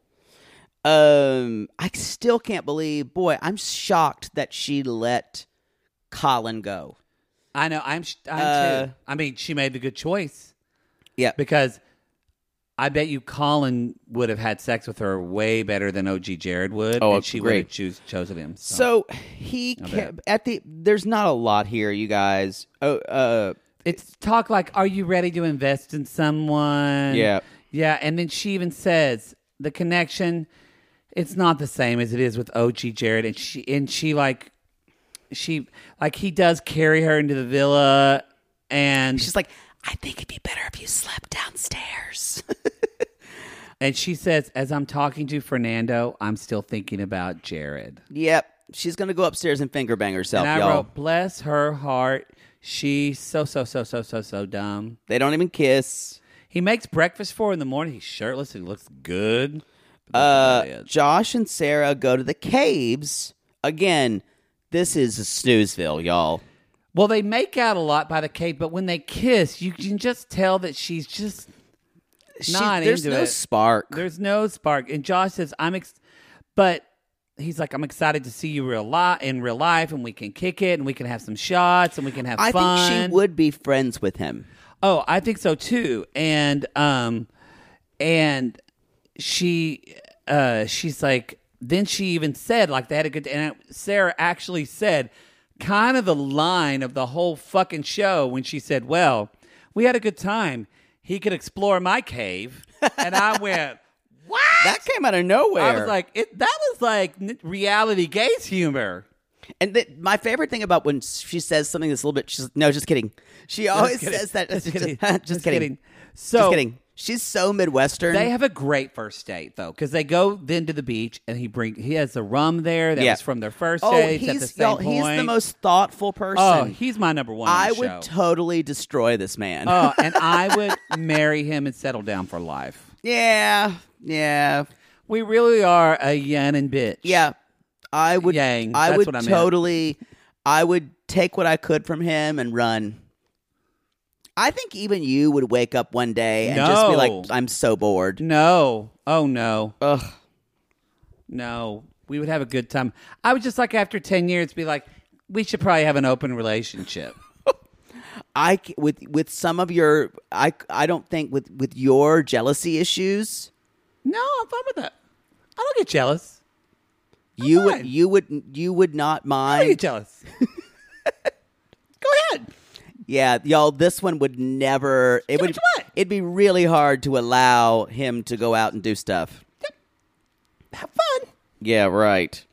Um, I still can't believe, boy, I'm shocked that she let Colin go. I know. I'm. sh- I'm Uh, too. I mean, she made the good choice Yeah. because I bet you Colin would have had sex with her way better than O G Jared would. Oh, and she would great. have choose, chosen him. So, So he I ca- bet. at the there's not a lot here, you guys. Oh, uh, it's talk like, "Are you ready to invest in someone?" Yeah. yeah. And then she even says the connection. It's not the same as it is with O G Jared, and she and she like she like he does carry her into the villa, and she's like, I think it'd be better if you slept downstairs. and she says, as I'm talking to Fernando, I'm still thinking about Jared. Yep, she's gonna go upstairs and finger bang herself, And I y'all. wrote, bless her heart. She's so, so, so, so, so, so dumb. They don't even kiss. He makes breakfast for her in the morning. He's shirtless. He looks good. Uh, Josh and Sarah go to the caves. Again, this is a snoozeville, y'all. Well, they make out a lot by the cave, but when they kiss, you can just tell that she's just She, not there's into no it. spark. There's no spark. And Josh says, I'm ex- but he's like, I'm excited to see you real li- in real life, and we can kick it, and we can have some shots, and we can have I fun. think she would be friends with him. Oh, I think so too. And um, and she, uh, she's like, then she even said, like, they had a good, and Sarah actually said, kind of the line of the whole fucking show when she said, well, we had a good time. He could explore my cave. And I went, what? That came out of nowhere. I was like, it, that was like n- reality gaze humor. And the, my favorite thing about when she says something that's a little bit, she's no, just kidding. She always kidding. says that. Just Just, kidding. just Just kidding. kidding. So- just kidding. She's so Midwestern. They have a great first date though, because they go then to the beach, and he bring he has the rum there that Yeah. was from their first oh, date. he's at the same y'all, point. he's the most thoughtful person. Oh, he's my number one. on I the would show. totally destroy this man. Oh, and I would marry him and settle down for life. yeah, yeah, We really are a yen and bitch. yeah. I would. Yang, I that's would what I meant. totally. I would take what I could from him and run. I think even you would wake up one day and just be No. like, "I'm so bored." No. Oh no. Ugh. No. We would have a good time. I would just like after ten years be like, we should probably have an open relationship. I c- with with some of your I I don't think with with your jealousy issues, No, I'm fine with that. I don't get jealous. you fine. would you would you would not I don't mind. get jealous. Go ahead. Yeah, y'all, this one would never. It Give would. it to me. It'd be really hard to allow him to go out and do stuff. Have fun. Yeah, right.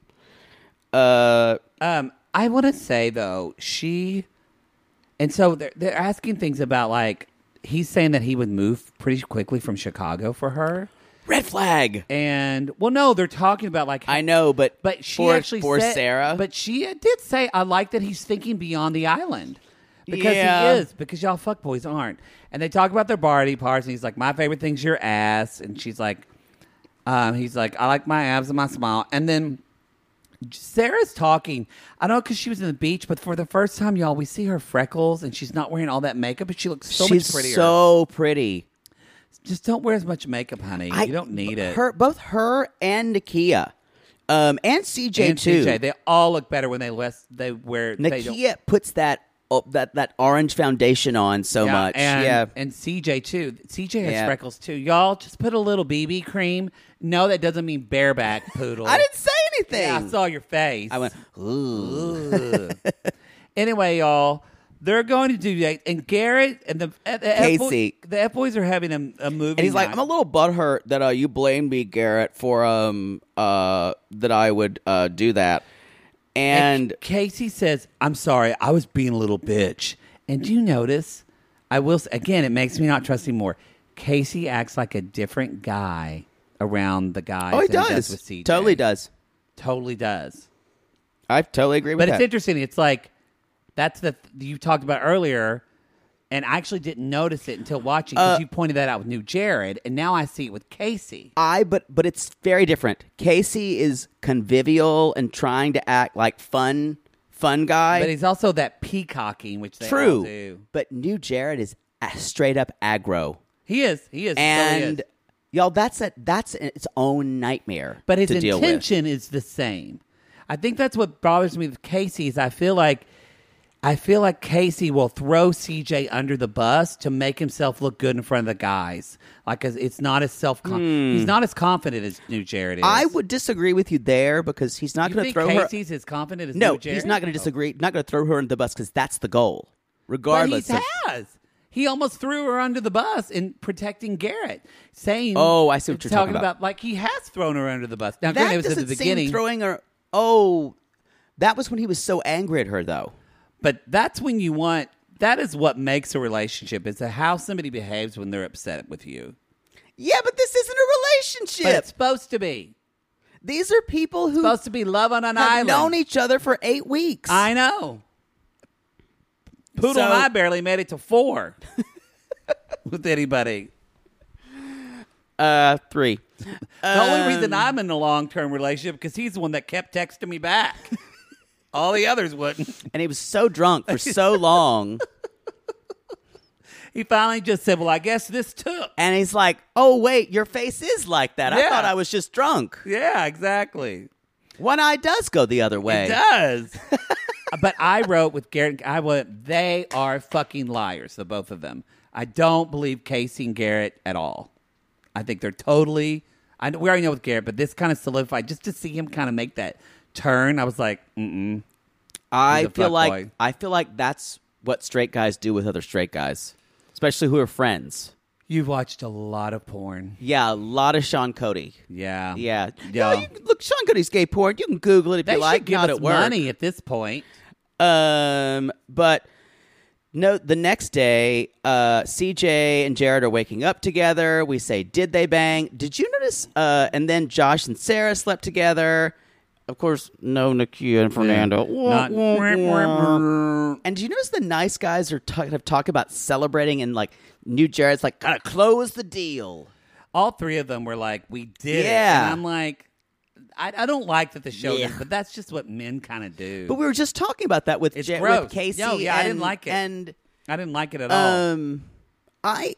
Uh, Um, I want to say though, she, and so they're they're asking things about like he's saying that he would move pretty quickly from Chicago for her, red flag. and well, no, they're talking about like I know, but but she for, actually for said, Sarah, but she did say I like that he's thinking beyond the island because Yeah. he is because y'all fuckboys aren't, and they talk about their party parts, and he's like my favorite thing's your ass, and she's like, um, he's like I like my abs and my smile, and then. Sarah's talking. I don't know because she was in the beach, but for the first time, y'all, we see her freckles, and she's not wearing all that makeup, but she looks so she's much prettier. so pretty. Just don't wear as much makeup, honey. I- you don't need it. Her, both her and Nakia, um, and C J and too. C J, they all look better when they less they wear. They don't, Nakia puts that oh, that that orange foundation on so yeah, much. and, yeah, and C J too. C J has Yeah. freckles too. Y'all just put a little B B cream. No, that doesn't mean bareback poodle. I didn't say anything. Yeah, I saw your face. I went, ooh. Ugh. Anyway, y'all, they're going to do that, and Garrett and the, uh, the Casey. F- the F boys are having a, a movie. And he's like, night. I'm a little butthurt that uh, you blamed me, Garrett, for um uh that I would uh do that. And, And Casey says, "I'm sorry, I was being a little bitch." And do you notice? I will s- again. It makes me not trust him more. Casey acts like a different guy around the guys. oh, he than does. with C J. Totally does. Totally does. I totally agree with But that. it's interesting. It's like that's the you talked about earlier, and I actually didn't notice it until watching because Uh, you pointed that out with New Jared, and now I see it with Casey. I but but it's very different. Casey is convivial and trying to act like fun fun guy. But he's also that peacocking, which they all True. do. But New Jared is a- straight up aggro. He is. He is. And totally is. y'all, that's a that's its own nightmare. But his to deal with. intention is the same. I think that's what bothers me with Casey is I feel like I feel like Casey will throw C J under the bus to make himself look good in front of the guys. Like it's not as self he's not as confident as New Jared is. Hmm. I would disagree with you there because he's not You going to think throw her. Casey's as confident as No, New Jared? he's not going to disagree. Not going to throw her under the bus because that's the goal, But regardless. he of, has. He almost threw her under the bus in protecting Garrett, saying, Oh, I see what you're talking about. Like he has thrown her under the bus. Now, that granted, it was at doesn't the seem beginning, throwing her. Oh, that was when he was so angry at her, though. but that's when you want. That is what makes a relationship. Is how somebody behaves when they're upset with you. Yeah, but this isn't a But relationship. it's supposed to be. These are people who Supposed to be love on an have island. known each other for eight weeks. I know. Poodle So- and I barely made it to four with anybody. Uh, three. The only reason I'm in a long-term relationship because he's the one that kept texting me back. All the others wouldn't. And he was so drunk for so long. He finally just said, well, I guess this took. And he's like, oh, wait, your face is like that. I Yeah. thought I was just drunk. Yeah, exactly. One eye does go the other way. It does. But I wrote with Garrett, I went, they are fucking liars, the both of them. I don't believe Casey and Garrett at all. I think they're totally, I, we already know with Garrett, but this kind of solidified, just to see him kind of make that turn, I was like, mm-mm. I He's a feel fuck like boy. I feel like that's what straight guys do with other straight guys, especially who are friends. You've watched a lot of porn. Yeah, a lot of Sean Cody. Yeah. Yeah, Yeah. No, you can, look, Sean Cody's gay porn. You can Google it if They you should like. give Not us at work. money at this point. Um, but no, the next day, uh, C J and Jared are waking up together. We say, "Did they bang?" Did you notice? Uh, and then Josh and Sarah slept together. Of course, no Nakia and Fernando. Not- And do you notice the nice guys are t- have talked about celebrating and like new Jared's like gotta close the deal. All three of them were like, we did it. Yeah. And I'm like, I, I don't like that the show Yeah. does, but that's just what men kind of do. But we were just talking about that with It's Ja- gross. with Casey. No, yeah, I and, didn't like it. And I didn't like it at all. um, I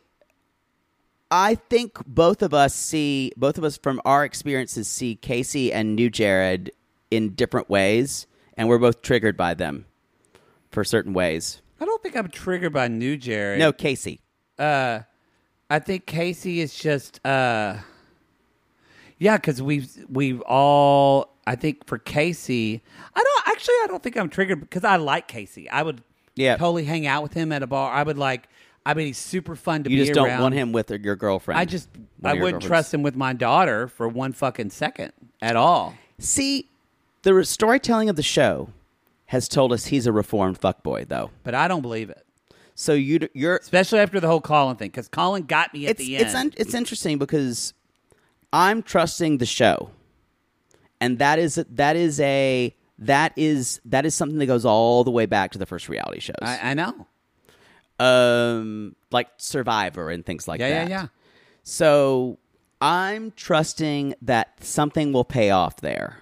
I think both of us see both of us from our experiences see Casey and new Jared in different ways, and we're both triggered by them for certain ways. I don't think I'm triggered by new Jared. No, Casey. Uh, I think Casey is just, uh, yeah, because we've we've all. I think for Casey, I don't actually. I don't think I'm triggered because I like Casey. I would Yeah. totally hang out with him at a bar. I would like. I mean, he's super fun to You be just don't around. want him with your girlfriend. I just One I of your wouldn't girlfriends. trust him with my daughter for one fucking second at all. See, the storytelling of the show has told us he's a reformed fuckboy, though. But I don't believe it, So you, you're. especially after the whole Colin thing, because Colin got me at It's the it's end. un, it's interesting because I'm trusting the show, and that is that is a that is that is something that goes all the way back to the first reality shows, I, I know. um, like Survivor and things like Yeah, that. yeah, yeah. So I'm trusting that something will pay off there.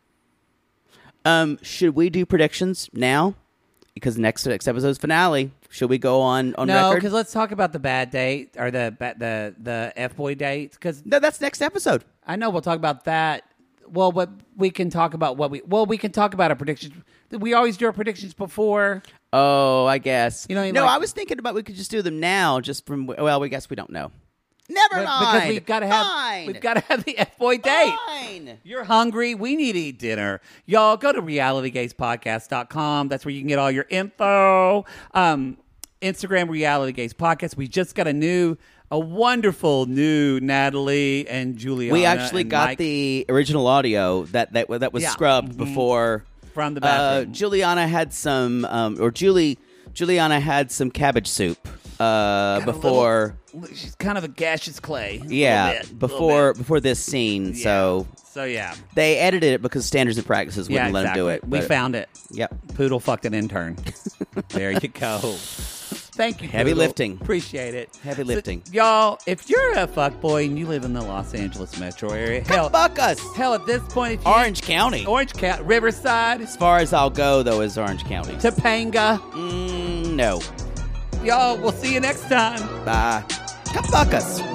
Um, should we do predictions now? Because next next episode's finale. Should we go on on No, record? because let's talk about the bad date or the ba- the the F boy date. Because No, that's next episode. I know we'll talk about that. Well, but we can talk about what we. Well, we can talk about our predictions. We always do our predictions before. Oh, I guess. You know, no, like- I was thinking about we could just do them now, just from. Well, we guess we don't know. Never But- mind. because we've got to have Fine. we've got to have the F boy date. Fine. You're hungry. We need to eat dinner. Y'all go to reality gaze podcast dot com. That's where you can get all your info. Um, Instagram Reality Gaze Podcast. We just got a new, a wonderful new Natalie and Juliana. We actually and got Mike the original audio that that that was Yeah. scrubbed before. from the Uh, bathroom. Juliana had some, um, or Julie, Juliana had some cabbage soup uh, Got a before. little- she's kind of a gaseous clay. A Yeah, little bit, little before bit. before this scene. Yeah. So So yeah, they edited it because standards and practices wouldn't yeah, let exactly. them do it. We but- found it. Yep. Poodle fucked an intern. There you go. Thank you. Heavy Poodle. lifting. Appreciate it. Heavy So, lifting. y'all. If you're a fuckboy and you live in the Los Angeles metro area, hell, Fuck us. hell, at this point, if you, Orange County. Orange County, Riverside, As far as I'll go, though, is Orange County. Topanga, Mm, no. y'all. We'll see you next time. Bye. Come fuck us.